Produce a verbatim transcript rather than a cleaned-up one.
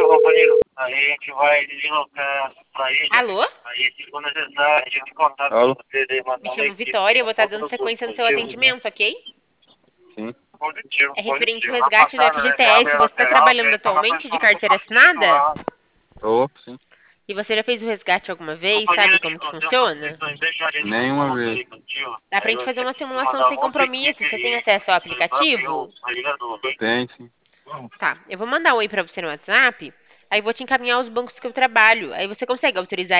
companheiro. Aí a gente vai deslocar pra ilha. Alô? Aí, se for necessário, a gente contato com você. Daí mandar Me uma chamo equipe Vitória, eu vou estar com dando todos os sequência no seu dispositivos, né? atendimento, ok? Sim. Positivo, É referente ao positivo. Na resgate do passada, né, F G T S. câmera Você está lateral, trabalhando né, tava atualmente de pensando no carteira partido assinada? lá. Tô, sim. E você já fez o resgate alguma vez? Companheiro, Sabe a gente como que conseguiu funciona? condições, deixa a gente Nenhuma falar vez. aí contigo. Dá pra Aí gente eu fazer uma sempre preciso simulação mandar sem uma outra compromisso. equipe Você tem aí, acesso ao condições pra abrir aplicativo? o- a ligador. Tem, sim. Tá, eu vou mandar um oi pra você no WhatsApp. Aí vou te encaminhar os bancos que eu trabalho. Aí você consegue autorizar